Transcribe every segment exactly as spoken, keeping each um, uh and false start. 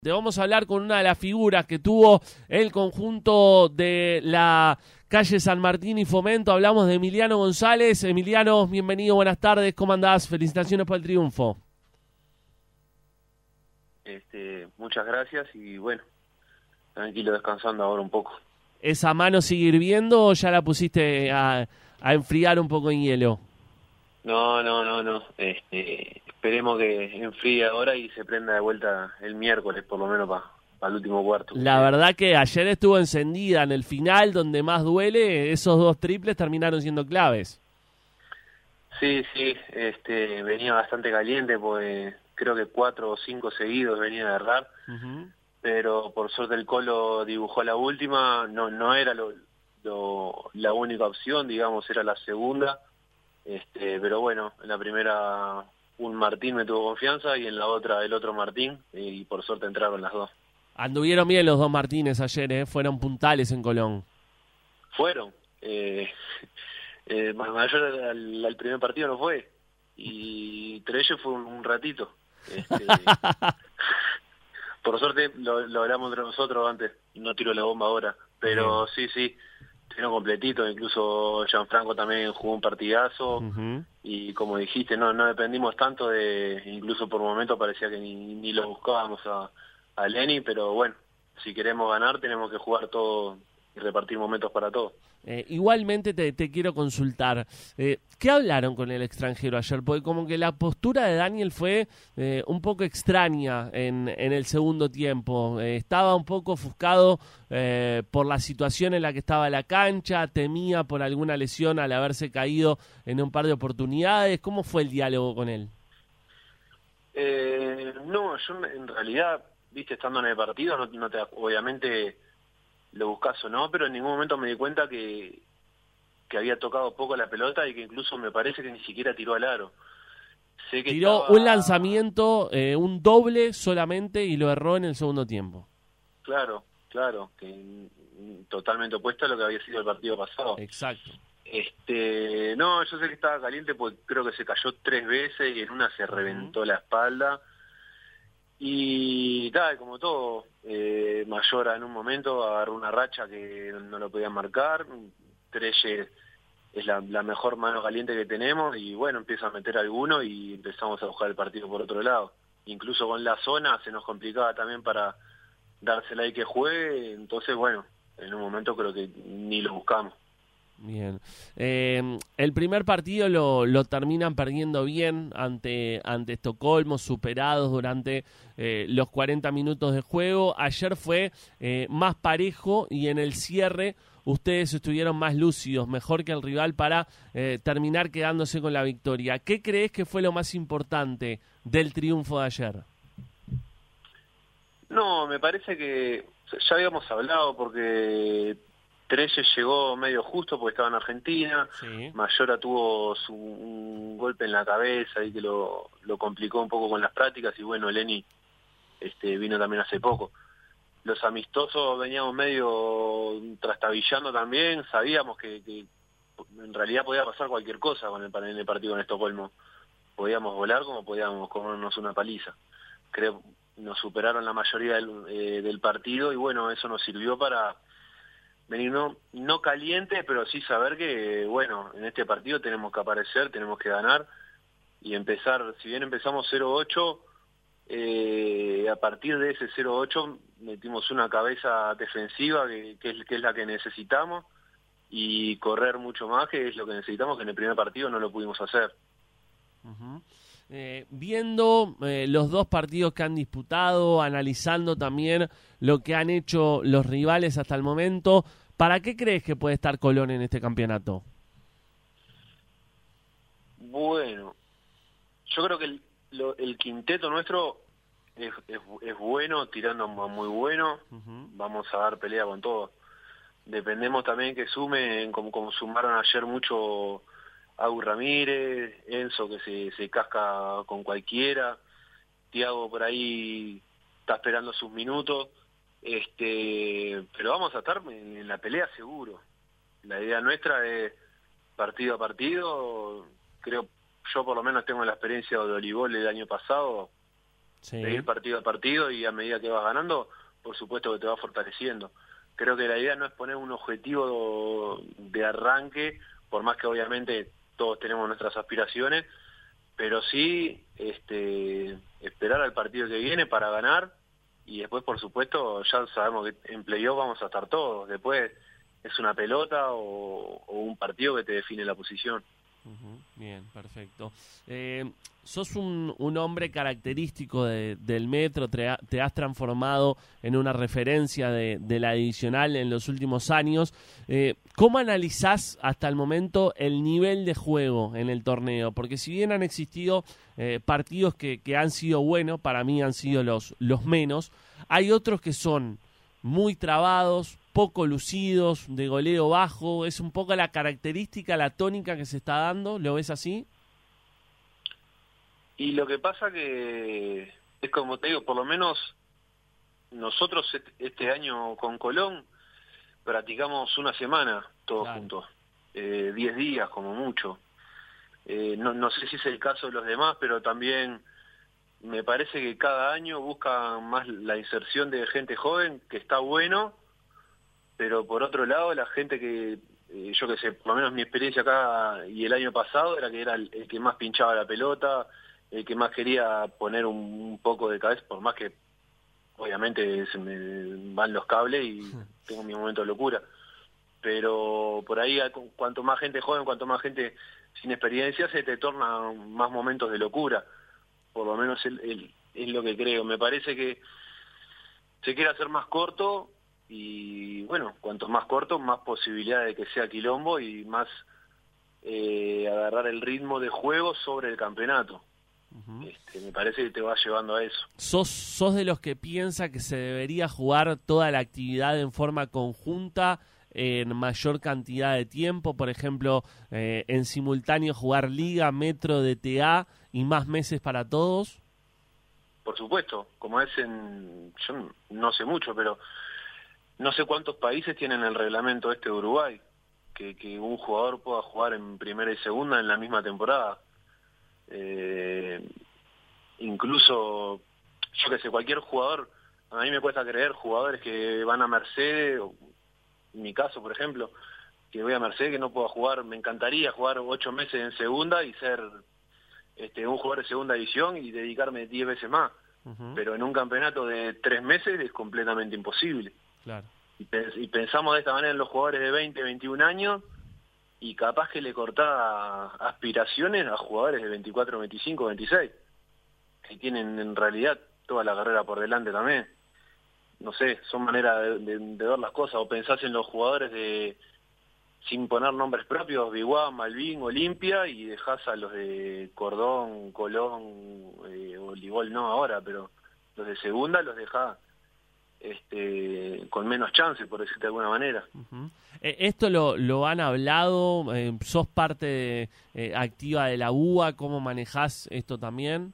Te vamos a hablar con una de las figuras que tuvo el conjunto de la calle San Martín y Fomento. Hablamos de Emiliano González. Emiliano, bienvenido, buenas tardes, ¿cómo andás? Felicitaciones por el triunfo. Este, muchas gracias y bueno, tranquilo, descansando ahora un poco. ¿Esa mano sigue hirviendo o ya la pusiste a, a enfriar un poco en hielo? No, no, no, no. Este, esperemos que enfríe ahora y se prenda de vuelta el miércoles, por lo menos para pa el último cuarto. La verdad que ayer estuvo encendida en el final, donde más duele, esos dos triples terminaron siendo claves. Sí, sí, este, venía bastante caliente, pues creo que cuatro o cinco seguidos venía de errar, uh-huh. Pero por suerte el Colo dibujó la última, no, no era lo, lo, la única opción, digamos, era la segunda. Este, pero bueno, en la primera un Martín me tuvo confianza y en la otra el otro Martín, y por suerte entraron las dos. Anduvieron bien los dos Martínez ayer, ¿eh? Fueron puntales en Colón. Fueron. Eh, eh, mayor al, al primer partido no fue, y entre ellos fue un, un ratito. Este, por suerte lo, lo hablamos entre nosotros antes, no tiro la bomba ahora, pero bien. sí, sí. Sino completito, incluso Gianfranco también jugó un partidazo, uh-huh. Y como dijiste, no no dependimos tanto de, incluso por momentos parecía que ni, ni lo buscábamos a, a Lenny, pero bueno, si queremos ganar tenemos que jugar todo y repartir momentos para todos. Eh, igualmente te, te quiero consultar, eh, ¿qué hablaron con el extranjero ayer? Porque como que la postura de Daniel fue eh, un poco extraña en, en el segundo tiempo, eh, estaba un poco ofuscado eh, por la situación en la que estaba la cancha, temía por alguna lesión al haberse caído en un par de oportunidades. ¿Cómo fue el diálogo con él? Eh, no, yo en realidad, viste, estando en el partido, no, no te, obviamente lo buscas o no, pero en ningún momento me di cuenta que, que había tocado poco la pelota y que incluso me parece que ni siquiera tiró al aro. Sé que tiró estaba... un lanzamiento, eh, un doble solamente y lo erró en el segundo tiempo. Claro, claro, que totalmente opuesto a lo que había sido el partido pasado. Exacto. Este, no, yo sé que estaba caliente porque creo que se cayó tres veces y en una se reventó uh-huh. la espalda. Y tal, como todo, eh, Mayora en un momento agarró una racha que no lo podían marcar. Trelle es la, la mejor mano caliente que tenemos y bueno, empieza a meter alguno y empezamos a buscar el partido por otro lado. Incluso con la zona se nos complicaba también para dársela y que juegue, entonces bueno, en un momento creo que ni lo buscamos. Bien. Eh, el primer partido lo, lo terminan perdiendo bien ante, ante Estocolmo, superados durante eh, los cuarenta minutos de juego. Ayer fue eh, más parejo y en el cierre ustedes estuvieron más lúcidos, mejor que el rival para eh, terminar quedándose con la victoria. ¿Qué crees que fue lo más importante del triunfo de ayer? No, me parece que ya habíamos hablado porque Trelle llegó medio justo porque estaba en Argentina, sí. Mayora tuvo su, un golpe en la cabeza y que lo, lo complicó un poco con las prácticas y bueno, Lenny este, vino también hace poco. Los amistosos veníamos medio trastabillando también, sabíamos que, que en realidad podía pasar cualquier cosa con el, en el partido en Estocolmo. Podíamos volar como podíamos comernos una paliza. Creo nos superaron la mayoría del, eh, del partido y bueno, eso nos sirvió para venir no, no caliente, pero sí saber que, bueno, en este partido tenemos que aparecer, tenemos que ganar y empezar, si bien empezamos cero ocho, eh, a partir de ese cero ocho metimos una cabeza defensiva que, que, es, que es la que necesitamos y correr mucho más, que es lo que necesitamos, que en el primer partido no lo pudimos hacer. Uh-huh. Eh, viendo eh, los dos partidos que han disputado, analizando también lo que han hecho los rivales hasta el momento, ¿para qué crees que puede estar Colón en este campeonato? Bueno, yo creo que el, lo, el quinteto nuestro es, es, es bueno, tirando muy bueno, uh-huh. Vamos a dar pelea con todo. Dependemos también que sumen, como, como sumaron ayer mucho Agus Ramírez, Enzo que se, se casca con cualquiera, Thiago por ahí está esperando sus minutos, este, pero vamos a estar en, en la pelea seguro. La idea nuestra es partido a partido, creo, yo por lo menos tengo la experiencia de Olivol el año pasado, sí. de ir partido a partido y a medida que vas ganando, por supuesto que te va fortaleciendo. Creo que la idea no es poner un objetivo de arranque, por más que obviamente todos tenemos nuestras aspiraciones, pero sí este, esperar al partido que viene para ganar, y después por supuesto ya sabemos que en playoff vamos a estar todos, después es una pelota o, o un partido que te define la posición. Uh-huh. Bien, perfecto. Eh, sos un, un hombre característico de, del Metro, te, ha, te has transformado en una referencia de, de la divisional en los últimos años. Eh, ¿Cómo analizás hasta el momento el nivel de juego en el torneo? Porque si bien han existido eh, partidos que, que han sido buenos, para mí han sido los, los menos, hay otros que son muy trabados, poco lucidos, de goleo bajo. ¿Es un poco la característica, la tónica que se está dando? ¿Lo ves así? Y lo que pasa que es como te digo, por lo menos nosotros este año con Colón practicamos una semana todos claro. juntos, eh, diez días como mucho. Eh, no, no sé si es el caso de los demás, pero también me parece que cada año buscan más la inserción de gente joven, que está bueno, pero por otro lado la gente que, eh, yo que sé, por lo menos mi experiencia acá y el año pasado era que era el, el que más pinchaba la pelota, el que más quería poner un, un poco de cabeza, por más que obviamente se me van los cables y tengo mi momento de locura, pero por ahí cuanto más gente joven, cuanto más gente sin experiencia, se te tornan más momentos de locura, por lo menos el, el, es lo que creo. Me parece que se quiere hacer más corto y bueno, cuanto más corto, más posibilidad de que sea quilombo y más eh, agarrar el ritmo de juego sobre el campeonato. Uh-huh. Este, me parece que te va llevando a eso. ¿Sos, sos de los que piensa que se debería jugar toda la actividad en forma conjunta en mayor cantidad de tiempo? Por ejemplo, eh, en simultáneo jugar Liga, Metro, D T A y más meses para todos. Por supuesto, como es en... yo no sé mucho, pero no sé cuántos países tienen el reglamento este de Uruguay, que, que un jugador pueda jugar en primera y segunda en la misma temporada. Eh, incluso, yo que sé, cualquier jugador, a mí me cuesta creer jugadores que van a Mercedes, o en mi caso, por ejemplo, que voy a Mercedes, que no pueda jugar. Me encantaría jugar ocho meses en segunda y ser este, un jugador de segunda división y dedicarme diez veces más. Uh-huh. Pero en un campeonato de tres meses es completamente imposible. Claro. Y, pens- y pensamos de esta manera en los jugadores de veinte, veintiún años, y capaz que le cortá aspiraciones a jugadores de veinticuatro, veinticinco, veintiséis, que tienen en realidad toda la carrera por delante también. No sé, son maneras de, de, de ver las cosas. O pensás en los jugadores de, sin poner nombres propios, Biguá, Malvin, Olimpia, y dejás a los de Cordón, Colón, eh, Olivol no ahora, pero los de segunda los dejás este, con menos chance, por decirte de alguna manera. Uh-huh. Eh, ¿Esto lo, lo han hablado? Eh, ¿Sos parte de, eh, activa de la U A? ¿Cómo manejás esto también?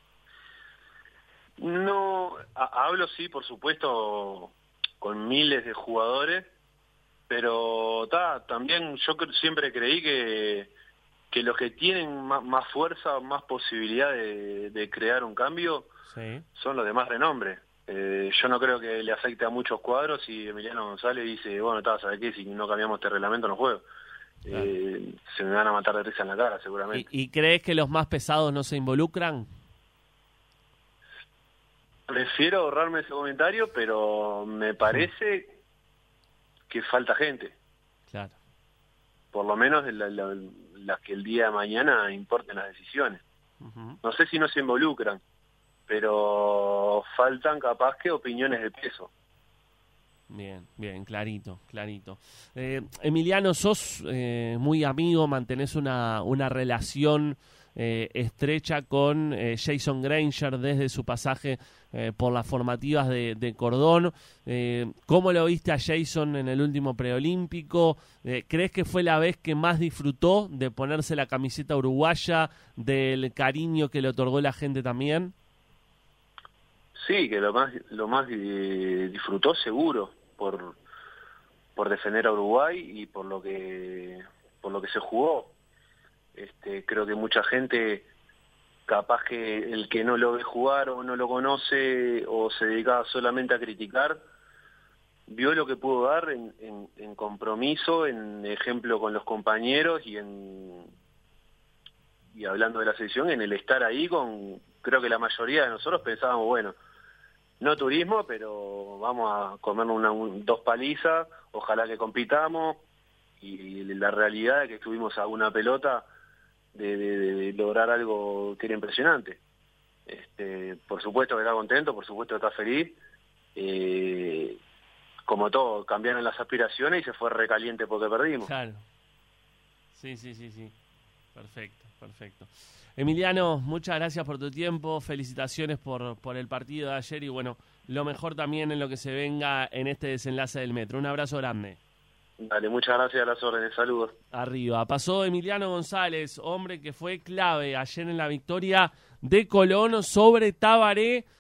No, a, hablo sí, por supuesto, con miles de jugadores, pero ta, también yo cre- siempre creí que, que los que tienen más, más fuerza, más posibilidad de, de crear un cambio, sí, son los de más renombre. Eh, yo no creo que le afecte a muchos cuadros si Emiliano González dice, bueno, ta, ¿sabes qué? Si no cambiamos este reglamento no juego. Claro. Eh, se me van a matar de risa en la cara, seguramente. ¿Y, ¿Y crees que los más pesados no se involucran? Prefiero ahorrarme ese comentario, pero me parece que falta gente. Claro. Por lo menos las la, la, la que el día de mañana importen las decisiones. Uh-huh. No sé si no se involucran, pero faltan capaz que opiniones de peso. Bien, bien, clarito, clarito. Eh, Emiliano, sos eh, muy amigo, mantenés una, una relación eh, estrecha con eh, Jason Granger desde su pasaje eh, por las formativas de, de Cordón. Eh, ¿Cómo lo viste a Jason en el último preolímpico? Eh, ¿Crees que fue la vez que más disfrutó de ponerse la camiseta uruguaya, del cariño que le otorgó la gente también? Sí, que lo más lo más eh, disfrutó seguro por por defender a Uruguay y por lo que por lo que se jugó. Este, creo que mucha gente capaz que el que no lo ve jugar o no lo conoce o se dedicaba solamente a criticar, vio lo que pudo dar en, en, en compromiso, en ejemplo con los compañeros y en y hablando de la selección, en el estar ahí con, creo que la mayoría de nosotros pensábamos, bueno, no turismo, pero vamos a comernos una, un, dos palizas, ojalá que compitamos, y la realidad es que estuvimos a una pelota de, de, de lograr algo que era impresionante. Este, por supuesto que está contento, por supuesto que está feliz, eh, como todo, cambiaron las aspiraciones y se fue recaliente porque perdimos. Claro. Sí, sí, sí, sí. Perfecto, perfecto. Emiliano, muchas gracias por tu tiempo, felicitaciones por, por el partido de ayer y bueno, lo mejor también en lo que se venga en este desenlace del Metro. Un abrazo grande. Dale, muchas gracias a las órdenes, saludos. Arriba, pasó Emiliano González, hombre que fue clave ayer en la victoria de Colón sobre Tabaré.